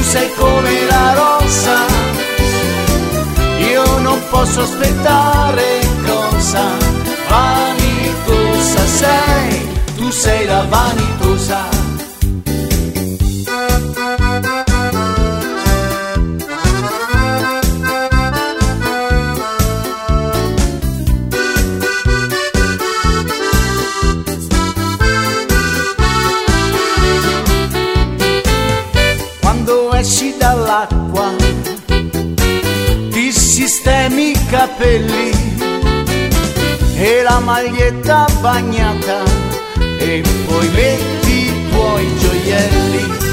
sei come la rosa, io non posso aspettare cosa. Vanitosa sei, tu sei la vanitosa. Quando esci dall'acqua ti sistemi i capelli e la maglietta bagnata e poi metti i tuoi gioielli.